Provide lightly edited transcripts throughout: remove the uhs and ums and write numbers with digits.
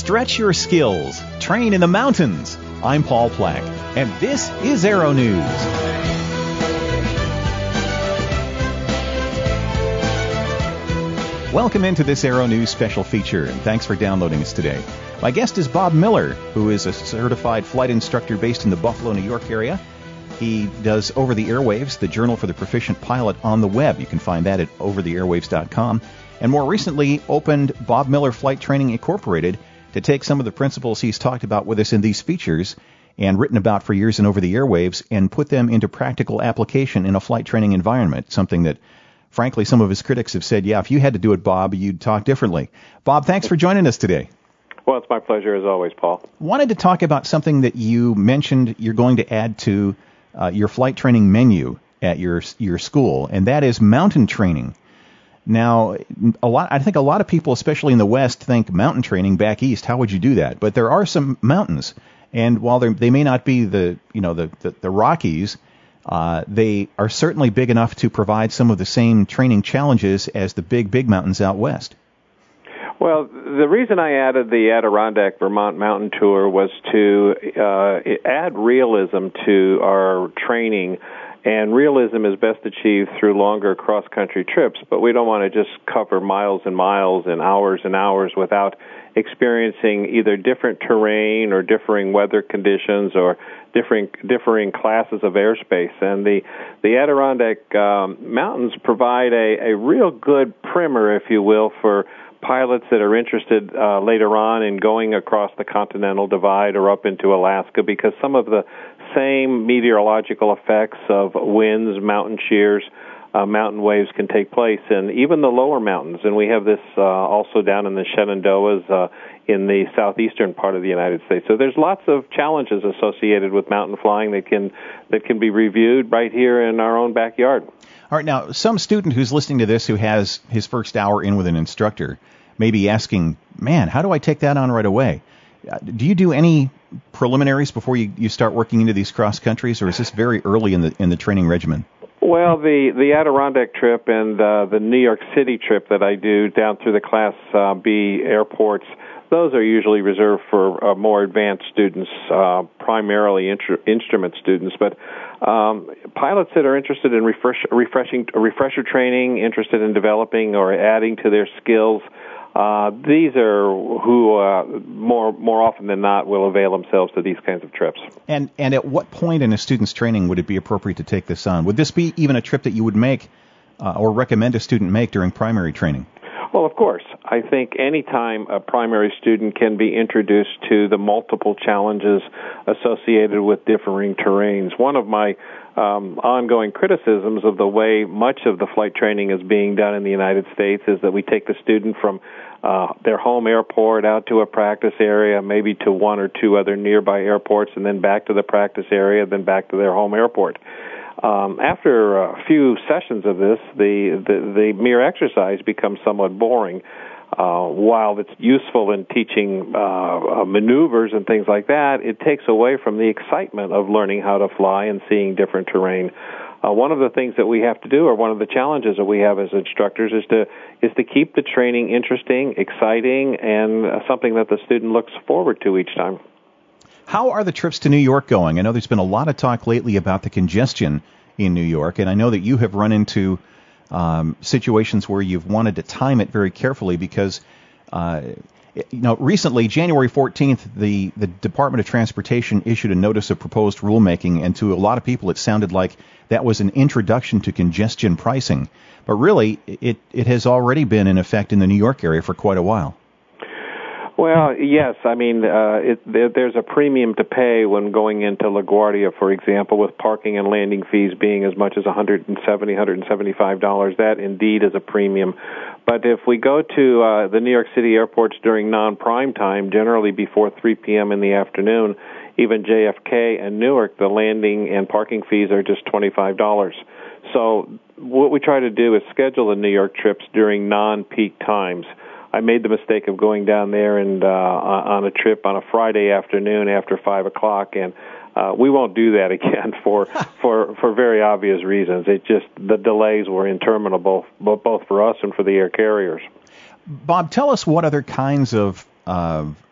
Stretch your skills. Train in the mountains. I'm Paul Plack, and this is Aero News. Welcome into this Aero News special feature, and thanks for downloading us today. My guest is Bob Miller, who is a certified flight instructor based in the Buffalo, New York area. He does Over the Airwaves, the journal for the proficient pilot, on the web. You can find that at overtheairwaves.com. And more recently opened Bob Miller Flight Training Incorporated to take some of the principles he's talked about with us in these features and written about for years in Over the Airwaves and put them into practical application in a flight training environment, something that, frankly, some of his critics have said, yeah, if you had to do it, Bob, you'd talk differently. Bob, thanks for joining us today. Well, it's my pleasure as always, Paul. Wanted to talk about something that you mentioned you're going to add to your flight training menu at your school, and that is mountain training. Now, I think a lot of people, especially in the West, think mountain training back east. How would you do that? But there are some mountains, and while they may not be the Rockies, they are certainly big enough to provide some of the same training challenges as the big mountains out west. Well, the reason I added the Adirondack Vermont Mountain Tour was to add realism to our training, and realism is best achieved through longer cross-country trips, but we don't want to just cover miles and miles and hours without experiencing either different terrain or differing weather conditions or differing classes of airspace. And the Adirondack Mountains provide a real good primer, if you will, for pilots that are interested later on in going across the Continental Divide or up into Alaska, because some of the same meteorological effects of winds, mountain shears, mountain waves can take place in even the lower mountains. And we have this also down in the Shenandoahs in the southeastern part of the United States. So there's lots of challenges associated with mountain flying that can be reviewed right here in our own backyard. All right, now, some student who's listening to this who has his first hour in with an instructor may be asking, man, how do I take that on right away? Do you do any preliminaries before you start working into these cross countries, or is this very early in the training regimen? Well, the Adirondack trip and the New York City trip that I do down through the Class B airports, those are usually reserved for more advanced students, primarily instrument students. But pilots that are interested in refresher training, interested in developing or adding to their skills, these are who more often than not will avail themselves to these kinds of trips. And at what point in a student's training would it be appropriate to take this on? Would this be even a trip that you would make or recommend a student make during primary training? Well, of course. I think any time a primary student can be introduced to the multiple challenges associated with differing terrains. One of my ongoing criticisms of the way much of the flight training is being done in the United States is that we take the student from their home airport out to a practice area, maybe to one or two other nearby airports, and then back to the practice area, then back to their home airport. After a few sessions of this, the mere exercise becomes somewhat boring. While it's useful in teaching maneuvers and things like that, it takes away from the excitement of learning how to fly and seeing different terrain. One of the things that we have to do, or one of the challenges that we have as instructors, is to keep the training interesting, exciting, and something that the student looks forward to each time. How are the trips to New York going? I know there's been a lot of talk lately about the congestion in New York, and I know that you have run into situations where you've wanted to time it very carefully because, recently, January 14th, the Department of Transportation issued a notice of proposed rulemaking, and to a lot of people it sounded like that was an introduction to congestion pricing. But really, it has already been in effect in the New York area for quite a while. Well, yes. I mean, there's a premium to pay when going into LaGuardia, for example, with parking and landing fees being as much as $170, $175. That indeed is a premium. But if we go to the New York City airports during non-prime time, generally before 3 p.m. in the afternoon, even JFK and Newark, the landing and parking fees are just $25. So what we try to do is schedule the New York trips during non-peak times. I made the mistake of going down there and on a trip on a Friday afternoon after 5 o'clock, and we won't do that again for very obvious reasons. The delays were interminable, both for us and for the air carriers. Bob, tell us what other kinds of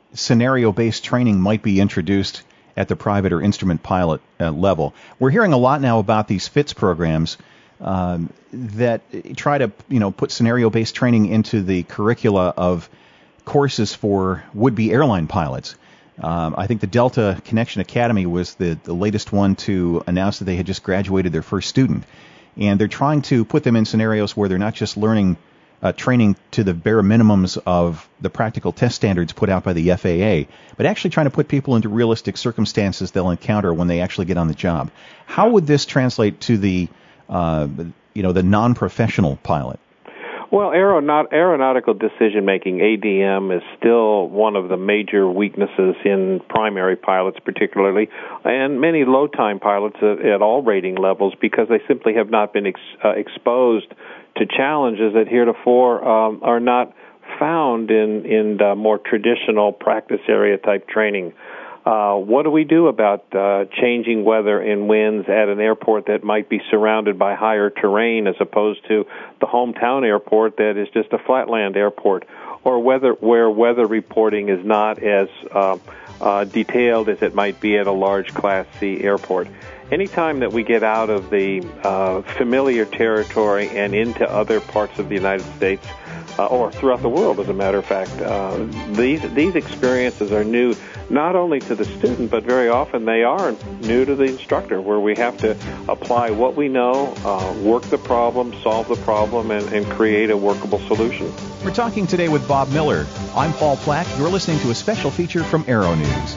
scenario-based training might be introduced at the private or instrument pilot level. We're hearing a lot now about these FITS programs that try to, put scenario-based training into the curricula of courses for would-be airline pilots. I think the Delta Connection Academy was the latest one to announce that they had just graduated their first student. And they're trying to put them in scenarios where they're not just learning training to the bare minimums of the practical test standards put out by the FAA, but actually trying to put people into realistic circumstances they'll encounter when they actually get on the job. How would this translate to the non-professional pilot? Well, aeronautical decision-making, ADM, is still one of the major weaknesses in primary pilots particularly, and many low-time pilots at all rating levels, because they simply have not been exposed to challenges that heretofore are not found in more traditional practice area type training. What do we do about changing weather and winds at an airport that might be surrounded by higher terrain as opposed to the hometown airport that is just a flatland airport, or where weather reporting is not as detailed as it might be at a large Class C airport? Anytime that we get out of the familiar territory and into other parts of the United States, or throughout the world, as a matter of fact, these experiences are new not only to the student, but very often they are new to the instructor, where we have to apply what we know, work the problem, solve the problem, and create a workable solution. We're talking today with Bob Miller. I'm Paul Plack. You're listening to a special feature from Aero News.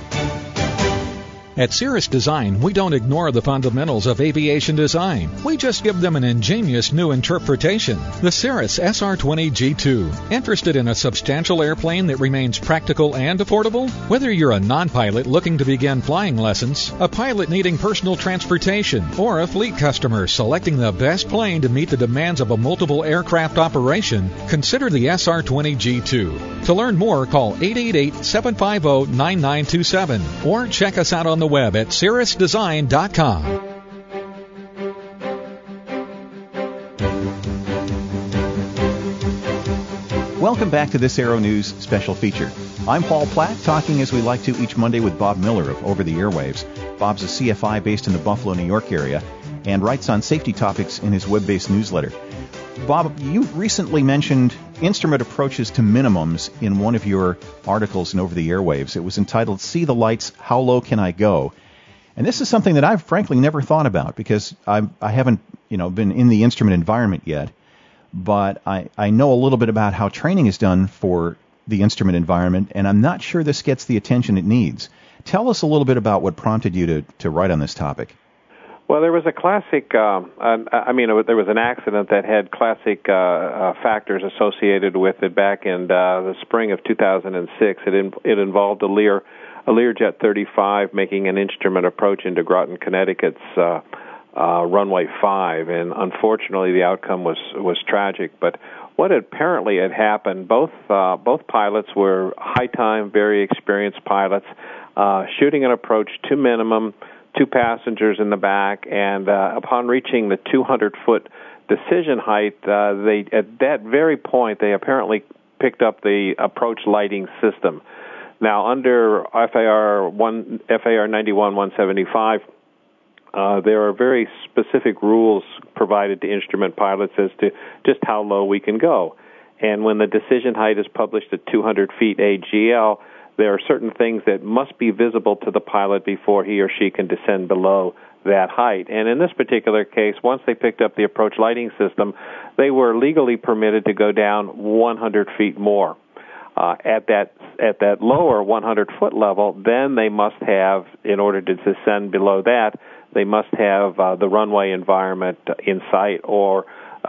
At Cirrus Design, we don't ignore the fundamentals of aviation design. We just give them an ingenious new interpretation. The Cirrus SR-20 G2. Interested in a substantial airplane that remains practical and affordable? Whether you're a non-pilot looking to begin flying lessons, a pilot needing personal transportation, or a fleet customer selecting the best plane to meet the demands of a multiple aircraft operation, consider the SR-20 G2. To learn more, call 888-750-9927 or check us out on the web at cirrusdesign.com. Welcome back to this Aero News special feature. I'm Paul Platt, talking as we like to each Monday with Bob Miller of Over the Airwaves. Bob's a CFI based in the Buffalo, New York area, and writes on safety topics in his web-based newsletter. Bob, you recently mentioned instrument approaches to minimums in one of your articles in Over the Airwaves. It was entitled, See the Lights, How Low Can I Go? And this is something that I've frankly never thought about, because I haven't been in the instrument environment yet, but I know a little bit about how training is done for the instrument environment, and I'm not sure this gets the attention it needs. Tell us a little bit about what prompted you to write on this topic. Well, there was a classic, there was an accident that had classic factors associated with it back in the spring of 2006. It involved a Learjet 35 making an instrument approach into Groton, Connecticut's runway 5, and unfortunately the outcome was tragic. But what apparently had happened, both pilots were high-time, very experienced pilots, shooting an approach to minimum, 2 passengers in the back, and upon reaching the 200-foot decision height, at that very point, they apparently picked up the approach lighting system. Now, under FAR 91-175, there are very specific rules provided to instrument pilots as to just how low we can go. And when the decision height is published at 200 feet AGL, there are certain things that must be visible to the pilot before he or she can descend below that height. And in this particular case, once they picked up the approach lighting system, they were legally permitted to go down 100 feet more. At that lower 100-foot level, then they must have, in order to descend below that, they must have the runway environment in sight, or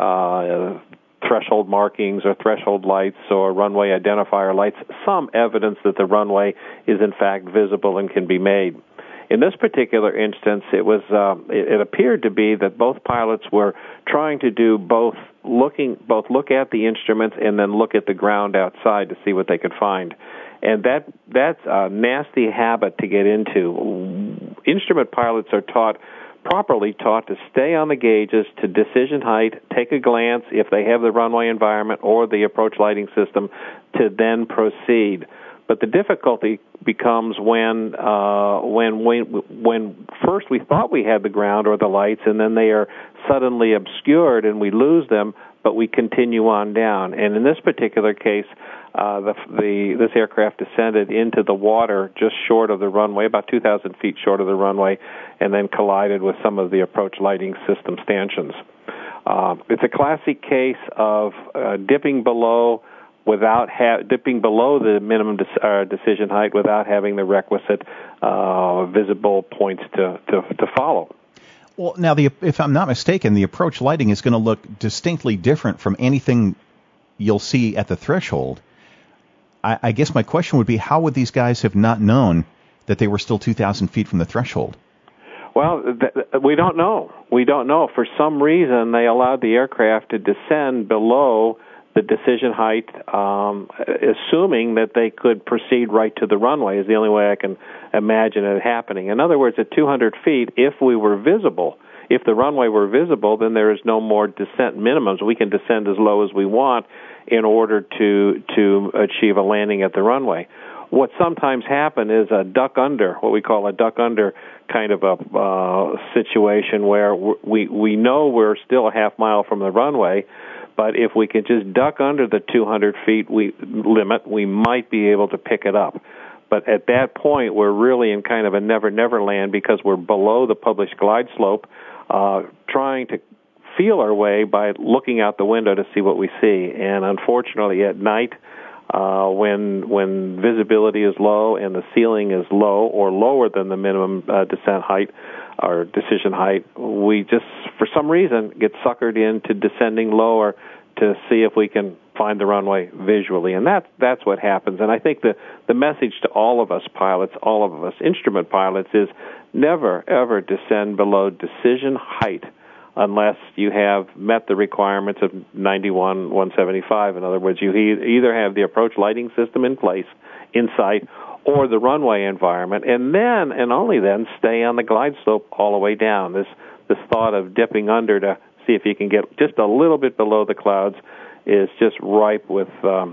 threshold markings or threshold lights or runway identifier lights, some evidence that the runway is in fact visible and can be made. In this particular instance, it appeared to be that both pilots were trying to do both look at the instruments and then look at the ground outside to see what they could find. And that's a nasty habit to get into. Instrument pilots are properly taught to stay on the gauges, to decision height, take a glance if they have the runway environment or the approach lighting system, to then proceed. But the difficulty becomes when first we thought we had the ground or the lights, and then they are suddenly obscured and we lose them, but we continue on down. And in this particular case, this aircraft descended into the water just short of the runway, about 2,000 feet short of the runway, and then collided with some of the approach lighting system stanchions. It's a classic case of dipping below the minimum decision height without having the requisite visible points to follow. Well, now, if I'm not mistaken, the approach lighting is going to look distinctly different from anything you'll see at the threshold. I guess my question would be, how would these guys have not known that they were still 2,000 feet from the threshold? Well, we don't know. We don't know. For some reason, they allowed the aircraft to descend below the decision height, assuming that they could proceed right to the runway is the only way I can imagine it happening. In other words, at 200 feet, if the runway were visible, then there is no more descent minimums. We can descend as low as we want in order to achieve a landing at the runway. What sometimes happens is what we call a duck under kind of a situation where we know we're still a half mile from the runway, but if we can just duck under the 200 feet limit, we might be able to pick it up. But at that point, we're really in kind of a never-never land because we're below the published glide slope, trying to feel our way by looking out the window to see what we see. And unfortunately, at night, when visibility is low and the ceiling is low or lower than the minimum descent height or decision height, we just, for some reason, get suckered into descending lower to see if we can find the runway visually. And that's what happens. And I think the message to all of us pilots, all of us instrument pilots, is never, ever descend below decision height unless you have met the requirements of 91-175. In other words, you either have the approach lighting system in place, in sight, or the runway environment, and then, and only then, stay on the glide slope all the way down. This thought of dipping under to see if you can get just a little bit below the clouds is just ripe with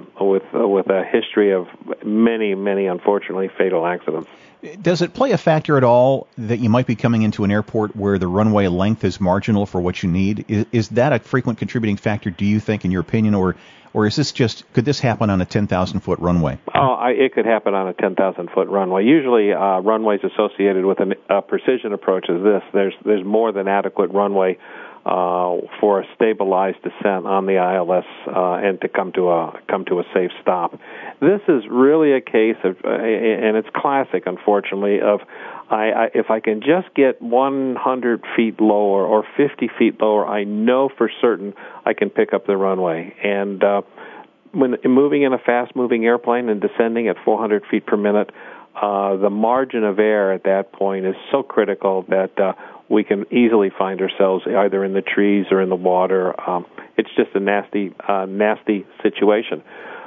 a history of many, many, unfortunately, fatal accidents. Does it play a factor at all that you might be coming into an airport where the runway length is marginal for what you need? Is that a frequent contributing factor, do you think, in your opinion, or is this could this happen on a 10,000-foot runway? It could happen on a 10,000-foot runway. Usually, runways associated with a precision approach is this. There's more than adequate runway for a stabilized descent on the ILS and to come to a safe stop. This is really a case of, and it's classic, unfortunately, of if I can just get 100 feet lower or 50 feet lower, I know for certain I can pick up the runway. And when moving in a fast-moving airplane and descending at 400 feet per minute, the margin of error at that point is so critical that we can easily find ourselves either in the trees or in the water. It's just a nasty situation.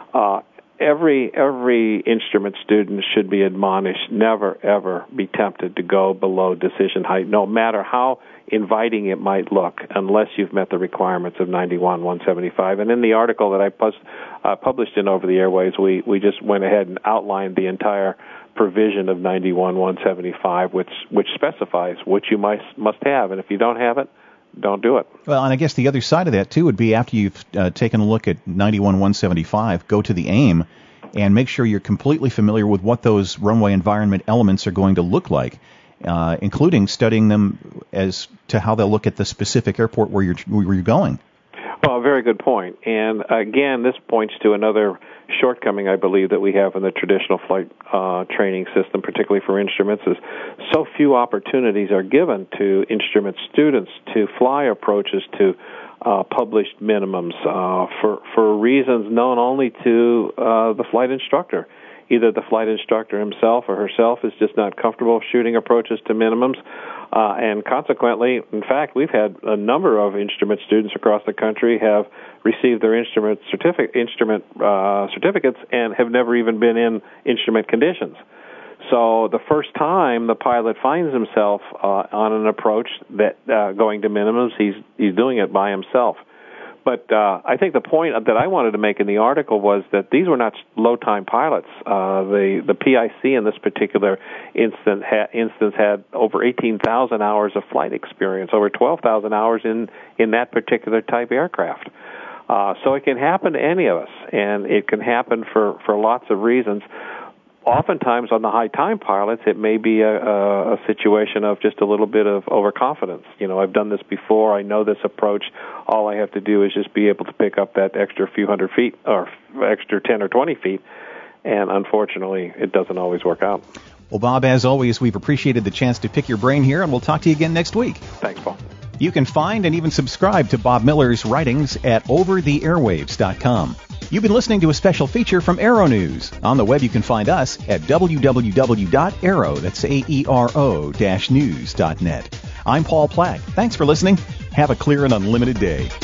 Every instrument student should be admonished never, ever be tempted to go below decision height, no matter how inviting it might look, unless you've met the requirements of 91-175. And in the article that I published in Over the Airwaves, we just went ahead and outlined the entire provision of 91-175, which specifies what you must have. And if you don't have it, don't do it. Well, and I guess the other side of that, too, would be after you've taken a look at 91-175, go to the AIM and make sure you're completely familiar with what those runway environment elements are going to look like, including studying them as to how they'll look at the specific airport where you're going. Well, very good point. And again, this points to another shortcoming, I believe, that we have in the traditional flight training system, particularly for instruments, is so few opportunities are given to instrument students to fly approaches to published minimums for reasons known only to the flight instructor. Either the flight instructor himself or herself is just not comfortable shooting approaches to minimums, and consequently, in fact, we've had a number of instrument students across the country have received their instrument certificates and have never even been in instrument conditions. So the first time the pilot finds himself on an approach that going to minimums, he's doing it by himself. But I think the point that I wanted to make in the article was that these were not low-time pilots. The PIC in this particular instance had over 18,000 hours of flight experience, over 12,000 hours in that particular type aircraft. So it can happen to any of us, and it can happen for lots of reasons. Oftentimes on the high-time pilots, it may be a situation of just a little bit of overconfidence. I've done this before. I know this approach. All I have to do is just be able to pick up that extra few hundred feet or extra 10 or 20 feet, and unfortunately, it doesn't always work out. Well, Bob, as always, we've appreciated the chance to pick your brain here, and we'll talk to you again next week. Thanks, Paul. You can find and even subscribe to Bob Miller's writings at overtheairwaves.com. You've been listening to a special feature from Aero News. On the web, you can find us at www.aero, that's AERO-news.net. I'm Paul Plack. Thanks for listening. Have a clear and unlimited day.